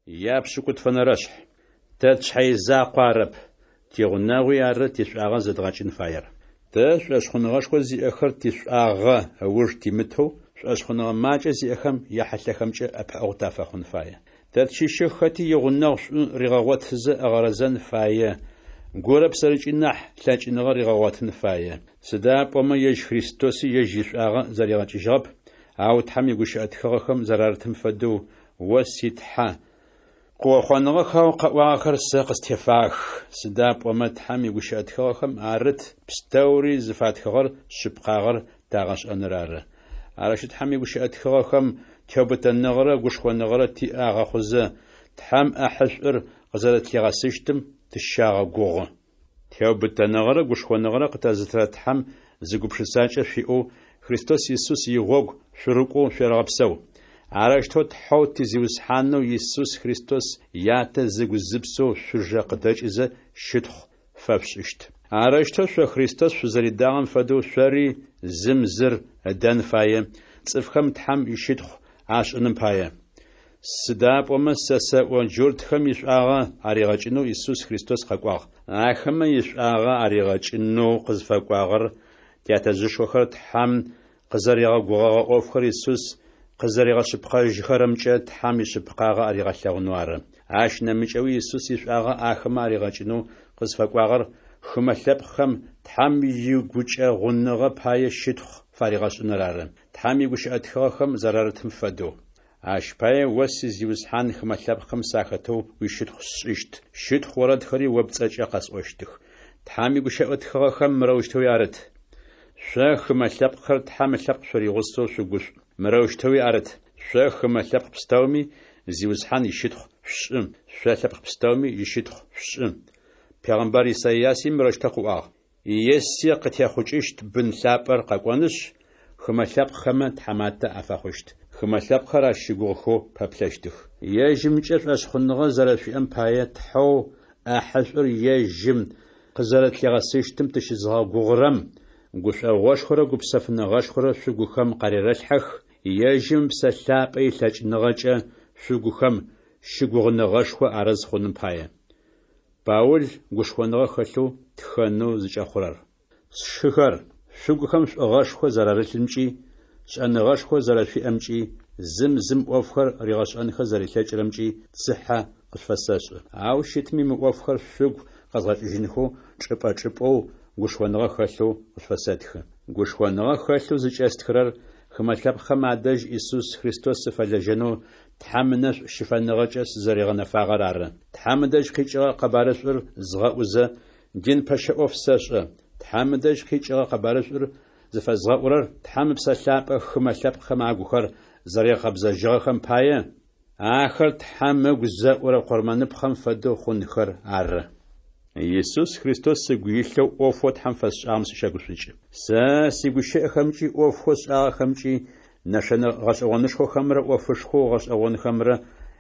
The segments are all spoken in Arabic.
يابشكوت فنرشح تتشحيزا قارب تيغناوي عرت تشعاغا زدغاچن فاير تش اشخنغاش خوزي اخر تشعاغا ور تيمتو اشخنغا ماچ زي اخم يحلخمچ اباغ تافخن فاير تتشيش خطي يغناغ ريغاوت ز اغرزن فاير غورب سرچنح لاچنغا ريغاوتن فاير سدا بوما يج خريستوس يج يشعاغا زريغاچجاب او تحمي غشاتخخم زرارتم فدو وسيتحا قوخانغا خاوخر سقستفاخ سداب ومتحمي وشاتخخم عرت بستوري زفاتخر شبقاغر تاغش انرار عرشت حمي وشاتخخم تشوبتنغره غشخونغره تي اغا خوزه تحم احشر غزلت لغاسشتم تشاغ غوغ تشوبتنغره غشخونغره قتازترات حم زغبشساچه فيو خريستوس يسوس يغوغ شرقو شرغبسو عرشتوت حوت زيوس حانو يسوس خريستوس ياتا زغزبسو شجا قداج إذا شتخ فابششت عرشتو شو خريستوس شزري داغم فدو شوري زمزر دان فايا صفخم تحم يشتخ عاش انم فايا سداب ومسسا وجورتخم يشعاغا عريغاچنو يسوس خريستوس قاقواغ اخم يشعاغا عريغاچنو قزفاقواغر تياتا زشوخر تحم قزريغا قوغا اوفخر يسوس قزريغا شبقاج خرمچت حامي شبقاغا اريغا لغنوار عاش نمچوي يسوس يشاغا اخما اريغاچنو قزفقواغر خملب خم تحمي يغوچا غنغا پاي شتخ فاريغا شنرار تحمي غوشاتخا خم زرارتم فدو عاش پاي وسيز يوسحان خملب خم ساختو ويشتخ شت شتخ ورد خري وبصچا قاسوشتخ تحمي غوشاتخا خم مروشتو يارت شخ ملب خر تحملب شري غسو شغوش مروشتوي أرد شخ ملب بستومي زيوزحان يشتخ شم شلب بستومي يشتخ شم پیغمبر إسحاقي مروشتقوا يسي قتيا خوچشت بن لابر قاقوانش خملب خمت حمات أفاخشت خملب خراش شغوخو بابلشتخ يجمچر أشخنغا زرفي أم بايت حو أحشر يجم قزرت لغسيشتم تشزغا غغرم غوش غوشخرا غبسفنا غشخرا شغوخم قريرلحخ يجم بسلابي لچنغاچا شغوخم شغوغنغشخو عرض خونم پايا باول غوشخونغا خلو تخنو زچخورر شخر شغوخم غشخو زرارلمچي شانغشخو زرافي امچي زم اوفخر ريغاشانخ زريلچرمچي صحه قفساش او شتمي موفخر شغ قزغاچينخو چپاچپو غوشخونغا خلو قفساتخ غوشخونغا خلو زچستخرر خملب خمادج يسوس خريستوس فلجنو تحمنش شفنغاچس زريغنا فاغرار تحمدج خيچا قبارشر زغاوزه دين پشه اوفساش تحمدج خيچا قبارشر زفزغاورر تحمبسلاب خملب خماغوخر زريغ قبزجا خم پايه اخر تحمغزا ور قرمان بخم فدو خونخر ار يسوس خريستوس سيغيلو اوفوت حنفس امس شغوشيچ سيغوشه خمچي اوفوس خمچي نشنا غشونشخو خمره اوفشخو غشون خمره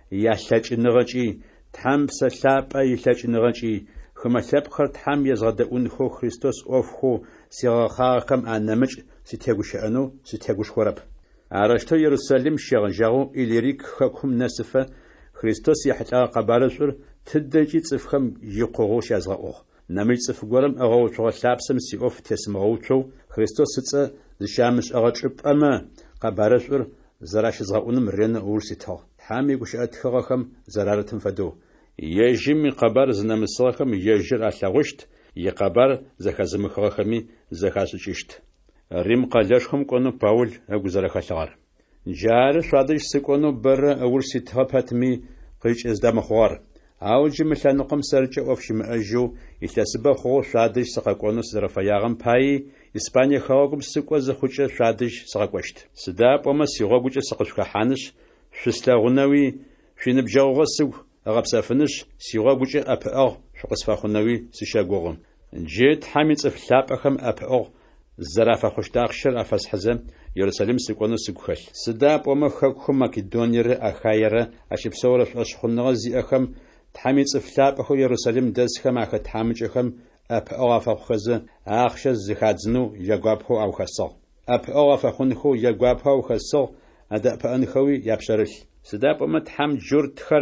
ياشچنغچي تحمبسلاب ياشچنغچي خملب خر تحم يزغدونخو خريستوس اوفخو سيغخاكم انمچ سيتغوشانو سيتغوشخورب عرشتو يروساليم شيغجاو إليريك خكم نسفة خريستوس يحتى قبارشور تدجي صفخم يقوغوش يزغوغ نمي صفغورم اغو شغلابسم سيوف تسمغوچو خريستوس ص زشامش اغچب اما قبارشور زراش زغونم رن اورسيتو حامي غشات خغخم زرارتم فدو يجمي قبر زنمسخم يجر الاغشت يقبر زخزم خغخمي زخاسچشت ريم قالشخم كونو باول اغزرخالغار جار شادش سكونو بر اورسيتها باتمي قيچ ازدمخوار اوجي ملانقم سرچ اوفشم اجو يتسبه خو شادش سقاكونو زرفياغم باي اسبانيا خاوغم سكو زخوچ شادش سقاكوشت سدا بوما سيغوچ سقشخ حانش شسلاغنوي شينبجاوغ سو غبسافنش سيغوچ اباغ شقسفاخنوي سيشاغوغم جيت حميص فلابخم اباغ زرافة خوشتاخشر أفس حزم يرسلم سكونو سكخل سداب ومخكم مكدونير أخاير أشيب سورة أشخنغ زي أخم تحميد صفلاب أخو يرسلم دزخم أخ تحمج أخم أب أغاف أخز أخش زخادزنو يقابهو أو خصو أب أغاف أخنخو يقابهو أو خصو أدأ بأنخوي يبشرل سداب ومتحم جور تخر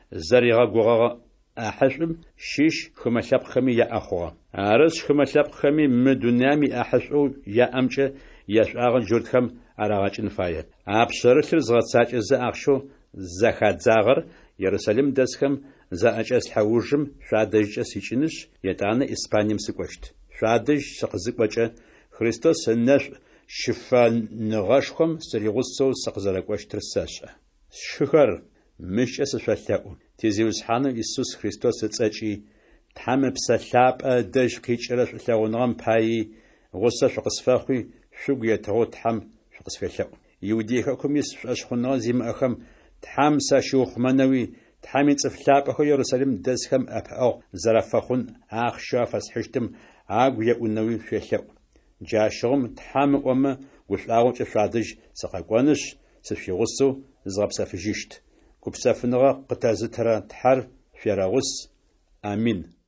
زريغا غوغا أحشم شيش خملاب خمي يا أخوة عرس خملاب خمي مدنامي أحشو يا أمشى يشعر جردهم على غاش نفاية أبشرت زغتساج إذا أخشو زخات زاغر يرسلم دسخم زأجس حوجم شادج سيشنش يتعنا إسبانيم سكوشت شادج سقزق وجه خريستوس النش شفا نغاشكم سريغوسو سقزرق وشترساشا شخر مش أسفلتاؤ تيزيوس حانا إيسوس خريستوس تسأجي تحام بسلاب دج كيشرش لغنغم باي غصة شقصفاخي شوق يتغو تحام شقصفلتاؤ يوديكم يسف أشخنا زيم أخم تحام ساشوخ منوي تحامين صفلاب أخو يرسلم دزخم أبأو زرفخون أخشا فسحشتم عاقو يقونوي فيخيو جاشغم تحام وما وشلاغو تشادج سقاقوانش سفيغوسو زغب سفجيشت كوبسافنغا قتازترا تحر فيراغوس آمين.